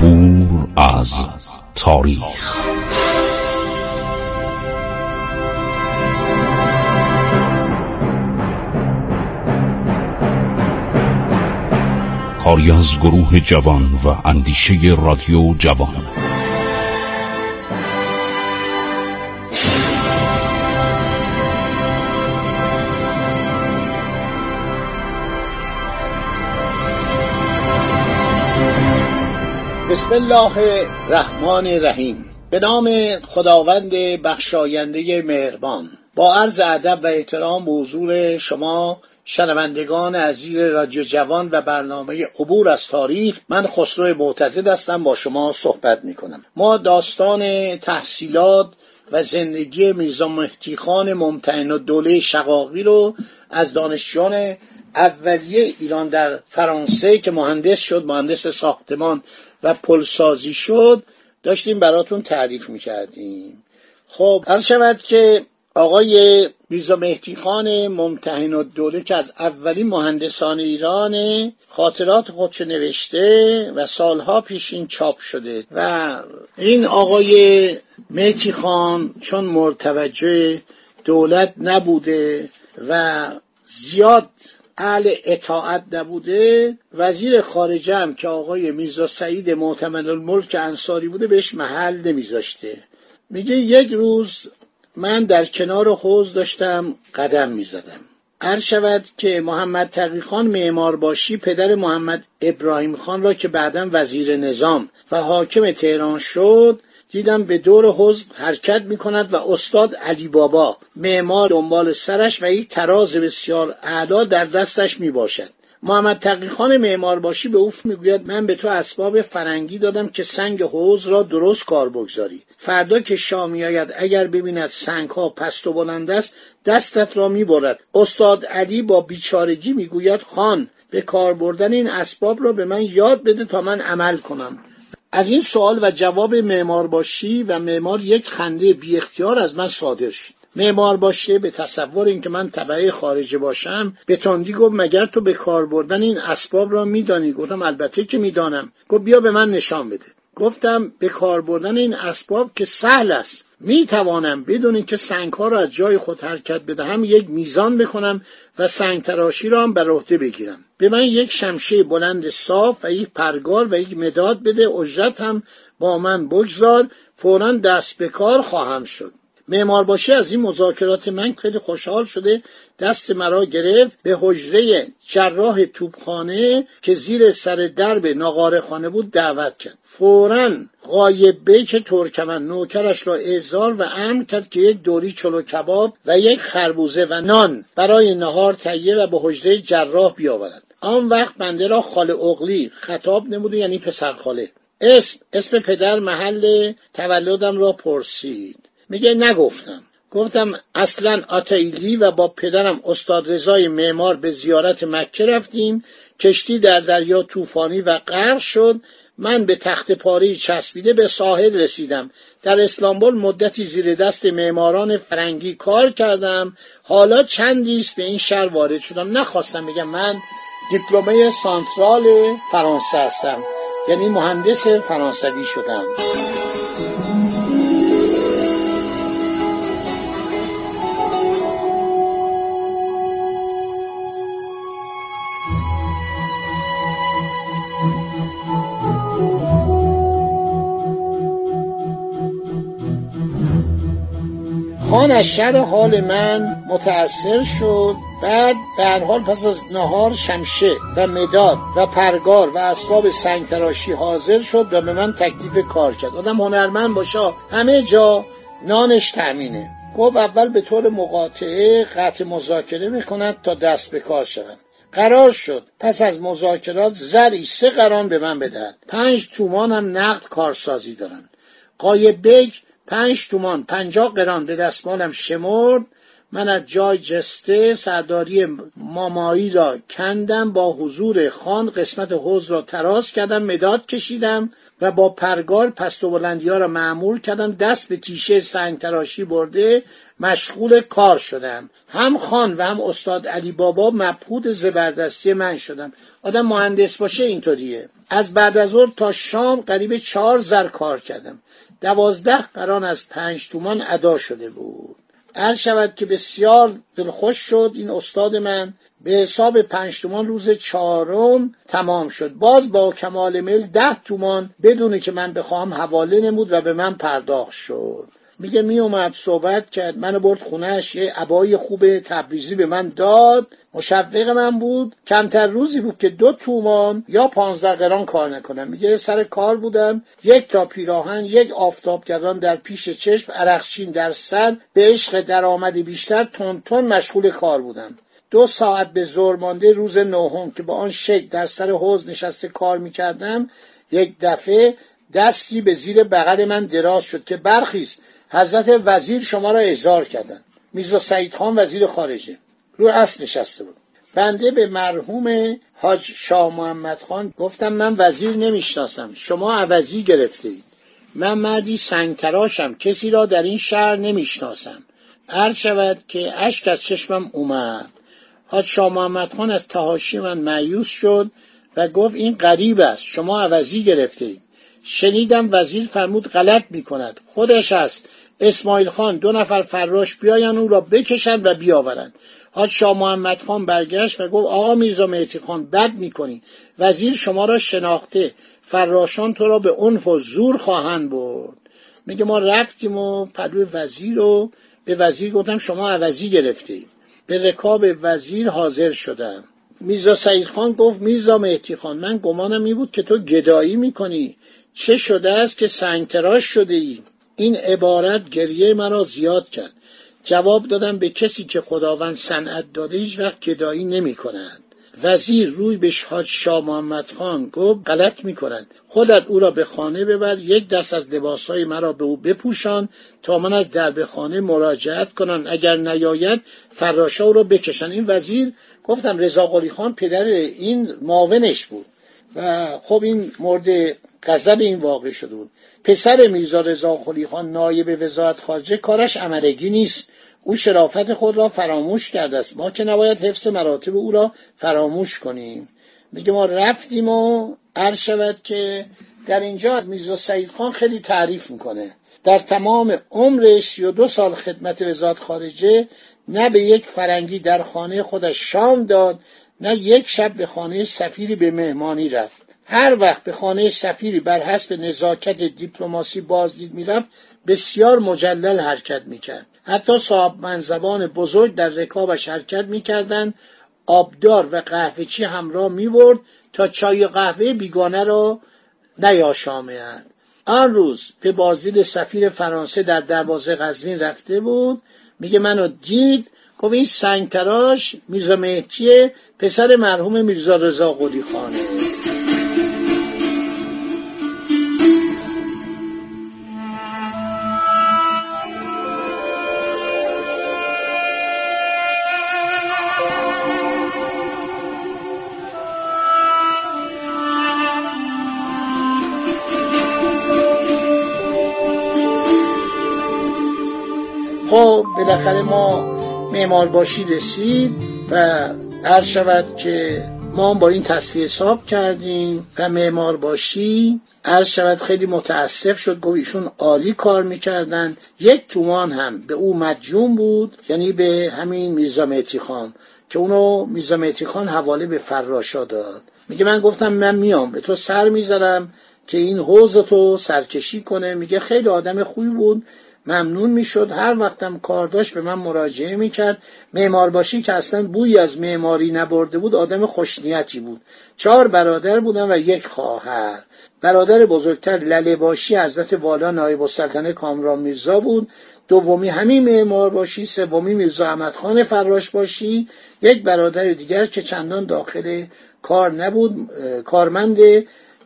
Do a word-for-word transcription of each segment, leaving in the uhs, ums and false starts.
عبور از تاریخ. کاری از گروه جوان و اندیشه رادیو جوان. بسم الله الرحمن الرحیم. به نام خداوند بخشاینده مهربان. با عرض ادب و احترام به حضور شما شنوندگان عزیز رادیو جوان و برنامه عبور از تاریخ، من خسرو معتضد هستم، با شما صحبت میکنم. ما داستان تحصیلات و زندگی میرزا مهدی خان ممتحن الدوله شقاقی رو از دانشجویان اولیه ایران در فرانسه که مهندس شد، مهندس ساختمان و پلسازی شد، داشتیم براتون تعریف میکردیم. خب عرض شود که آقای میرزا مهدی خان ممتحن الدوله که از اولین مهندسان ایران، خاطرات خودش نوشته و سالها پیش این چاپ شده و این آقای مهدی خان چون مرتوجه دولت نبوده و زیاد اهل اطاعت نبوده، وزیر خارجه هم که آقای میرزا سعید معتمد الملک انصاری بوده بهش محل نمیذاشته. میگه یک روز من در کنار حوض داشتم قدم میزدم. عرض شود که محمد تقی خان معمارباشی پدر محمد ابراهیم خان را که بعداً وزیر نظام و حاکم تهران شد دیدم به دور حوض حرکت میکند و استاد علی بابا معمار دنبال سرش و یک تراز بسیار اعلی در دستش میباشد. محمد تقی خان معمارباشی به او میگوید من به تو اسباب فرنگی دادم که سنگ حوض را درست کار بگذاری. فردا که شام میآید اگر ببیند سنگ ها پست و بلند است دستت را میبرد. استاد علی با بیچارگی میگوید خان به کار بردن این اسباب را به من یاد بده تا من عمل کنم. از این سوال و جواب معمارباشی و معمار یک خنده بی اختیار از من صادر شد. معمارباشی به تصور اینکه من تبع خارجه باشم به تندی گفت مگر تو به کار بردن این اسباب را میدانی؟ گفتم البته که میدانم. گفت بیا به من نشان بده. گفتم به کار بردن این اسباب که سهل است، میتوانم بدون اینکه سنگ ها را از جای خود حرکت بدهم یک میزان بکنم و سنگ تراشی را هم بر عهده بگیرم. به من یک شمشه بلند صاف و یک پرگار و یک مداد بده، اجرت هم با من بگذار، فوراً دست به کار خواهم شد. معمارباشی از این مذاکرات من خیلی خوشحال شده، دست مرا گرفت به حجره جراح توپخانه که زیر سر درب ناقاره خانه بود دعوت کرد. فوراً غایب بیک ترکمن نوکرش را احضار و امر کرد که یک دوری چلو کباب و یک خربوزه و نان برای نهار تهیه و به حجره جراح بیاورد. آن وقت بنده را خاله اغلی خطاب نموده، یعنی پسر خاله. اسم اسم پدر محل تولدم را پرسید. میگه نگفتم. گفتم اصلا آتایلی و با پدرم استاد رضای معمار به زیارت مکه رفتیم. کشتی در دریا طوفانی و غرق شد. من به تخت پاره چسبیده به ساحل رسیدم. در اسلامبول مدتی زیر دست معماران فرنگی کار کردم. حالا چندی است به این شهر وارد شدم. نخواستم بگم من دیپلمه سانترال فرانسه هستم، یعنی مهندس فرانسوی شدم. خان از شر حال من متأثر شد. بعد به هر حال پس از نهار شمشه و مداد و پرگار و اسباب سنگ تراشی حاضر شد و به من تکلیف کار کرد. آدم هنرمند باشه همه جا نانش تامینه. گفت اول به طور مقاطعه قطع مذاکره میکند تا دست به کار شوند. قرار شد پس از مذاکرات زری سه قران به من بدهد. پنج تومان هم نقد کارسازی دارن. غایب بیگ پنج تومان پنجاه قران به دستمالم شمرد من از جای جسته سرداری مامایی را کندم، با حضور خان قسمت حوض را تراز کردم، مداد کشیدم و با پرگار پست و بلندی ها را معمول کردم. دست به تیشه سنگ تراشی برده مشغول کار شدم. هم خان و هم استاد علی بابا مبهوت زبردستی من شدم. آدم مهندس باشه اینطوریه. از بعد از ظهر تا شام قریب چهار زر کار کردم. دوازده قران از پنج تومان ادا شده بود. عرض شود که بسیار دلخوش شد این استاد من. به حساب پنج تومان روز چهارم تمام شد. باز با کمال میل ده تومان بدونه که من بخوام حواله نمود و به من پرداخت شد. میگه می اومد صحبت کرد، منو برد خونهش، یه عبای خوب تبریزی به من داد، مشوق من بود. کمتر روزی بود که دو تومان یا پانزده قران کار نکنم. میگه سر کار بودم، یک تا پیراهن، یک آفتابگردان در پیش چشم، عرقچین در سر، به عشق درآمد بیشتر تون تون مشغول کار بودم. دو ساعت به ظهر مانده روز نهم که با آن شکل در سر حوض نشسته کار میکردم، یک دفعه دستی به زیر بغل من دراز شد که برخیز، حضرت وزیر شما را احضار کردند. میرزا سعید خان وزیر خارجه رو اسب نشسته بود. بنده به مرحوم حاج شاه محمد خان گفتم من وزیر نمیشناسم، شما عوضی گرفتید. من مردی سنگ تراشم، کسی را در این شهر نمیشناسم. عرض شود که اشک از چشمم اومد. حاج شاه محمد خان از تحاشی من مایوس شد و گفت این غریب است، شما عوضی گرفتید. شنیدم وزیر فرمود غلط میکند، خودش است. اسماعیل خان دو نفر فراش بیاین او را بکشند و بیاورند. حاج شاه محمد خان برگشت و گفت آقا میرزا مهدی خان بد میکنی، وزیر شما را شناخته، فراشان تو را به عنف و زور خواهند برد. میگه ما رفتیم و پلوی وزیر رو به وزیر گفتم شما عوضی گرفتی. به رکاب وزیر حاضر شدم. میرزا سعید خان گفت میرزا مهدی خان من گمانم این بود که تو گدایی میکنی، چه شده است که سنگ تراش شده ای؟ این عبارت گریه مرا زیاد کرد. جواب دادم به کسی که خداوند صنعت داده هیچ وقت گدایی نمی کنند. وزیر روی به حاج شاه محمد خان گفت غلط می کنند، خودت او را به خانه ببر، یک دست از لباسهای مرا به او بپوشان تا من از درب خانه مراجعت کنن، اگر نیاید فراشا او را بکشن. این وزیر گفتم رضا قلی خان پدر این معاونش بود و خب این مورد غضب این واقع شده بود. پسر میرزا رضا قلی خان نایب وزارت خارجه کارش عملگی نیست، او شرافت خود را فراموش کرده است، ما که نباید حفظ مراتب او را فراموش کنیم. میگه ما رفتیم و عرض شود که در اینجا میرزا سعید خان خیلی تعریف میکنه. در تمام عمرش سی و دو سال خدمت وزارت خارجه نه به یک فرنگی در خانه خودش شام داد، نه یک شب به خانه سفیری به مهمانی رفت. هر وقت به خانه سفیری بر حسب نزاکت دیپلماسی بازدید میرفت بسیار مجلل حرکت میکرد. حتی صاحب منصبان بزرگ در رکابش حرکت میکردند. آبدار و قهوه‌چی همراه میبرد تا چای قهوه بیگانه را نیاشامد. آن روز به بازدید سفیر فرانسه در دروازه قزوین رفته بود. میگه منو دید، گفت این سنگ تراش میرزا مهدیه، پسر مرحوم میرزا رضا قلی خانه. خب بالاخره ما معمارباشی رسید و عرض شود که ما با این تصفیه حساب کردیم و معمارباشی عرض شود خیلی متاسف شد، گفت ایشون عالی کار میکردن. یک تومان هم به او مدیون بود، یعنی به همین میرزا مهدی خان که اونو میرزا مهدی خان حواله به فراشا داد. میگه من گفتم من میام به تو سر میذارم که این حوض تو سرکشی کنه. میگه خیلی آدم خوبی بود، ممنون میشد، هر وقتم کار داشت به من مراجعه میکرد. معمارباشی که اصلا بویی از معماری نبرده بود، آدم خوشنیتی بود. چهار برادر بودن و یک خواهر. برادر بزرگتر لله باشی حضرت والا نایب السلطنه کامران میرزا بود، دومی همین معمارباشی، سومی میرزا احمد خان فراش باشی، یک برادر دیگر که چندان داخل کار نبود، کارمند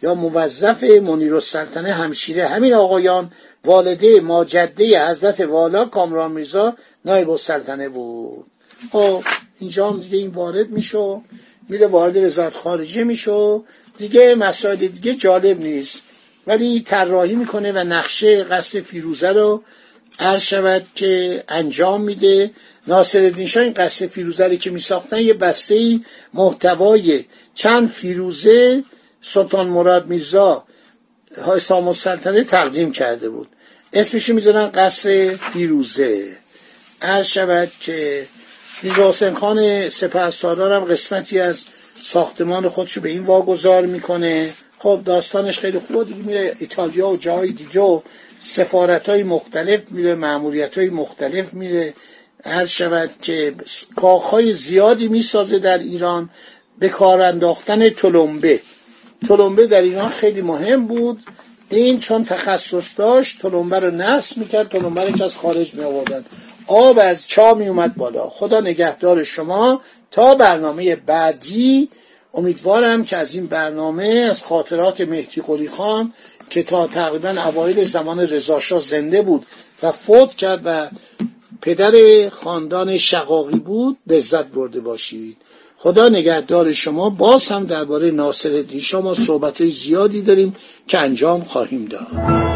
یا موظف منیرالسلطنه همشیره همین آقایان والده ماجده حضرت والا کامران میرزا نایب السلطنه بود. خب اینجا هم دیگه این وارد میشو، میره وارد وزارت خارجه میشو، دیگه مسائل دیگه جالب نیست، ولی طراحی میکنه و نقشه قصر فیروزه رو عرض شود که انجام میده. ناصرالدین شاه این قصر فیروزه رو که میساختن یه بسته محتوای چند فیروزه سلطان مراد میرزا حسام السلطنه تقدیم کرده بود، اسمشو میذارن قصر فیروزه. عرض شود که میرزا حسین خان سپهسالار هم قسمتی از ساختمان خودشو به این واگذار میکنه. خب داستانش خیلی خوبه دیگه، میره ایتالیا و جاهای دیگه و سفارت‌های مختلف میره، مأموریت‌های مختلف میره. عرض شود که کاخهای زیادی میسازه در ایران. به کار انداختن تلمبه تلمبه در ایران خیلی مهم بود. این چون تخصص داشت تلمبه رو نصب میکرد، تلمبه رو که از خارج می آوردن، آب از چاه می اومد بالا. خدا نگهدار شما تا برنامه بعدی. امیدوارم که از این برنامه از خاطرات مهدی قلی خان که تا تقریبا اوایل زمان رضا شاه زنده بود و فوت کرد و پدر خاندان شقاقی بود لذت برده باشید. خدا نگهدار شما. باز هم درباره ناصرالدین شاه ما صحبت‌های زیادی داریم که انجام خواهیم داد.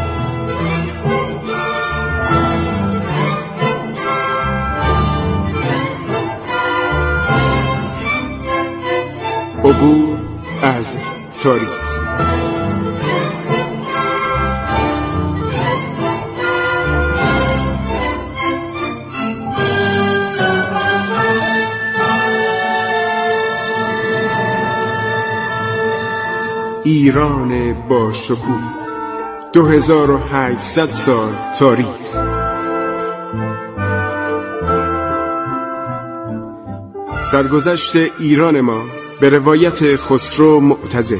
عبور از تاریخ. ایران با شکوه، دو هزار و هشتصد سال تاریخ. سرگذشت ایران ما به روایت خسرو معتزد.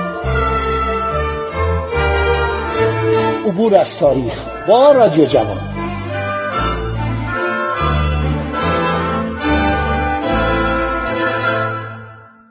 عبور از تاریخ با رادیو جوان.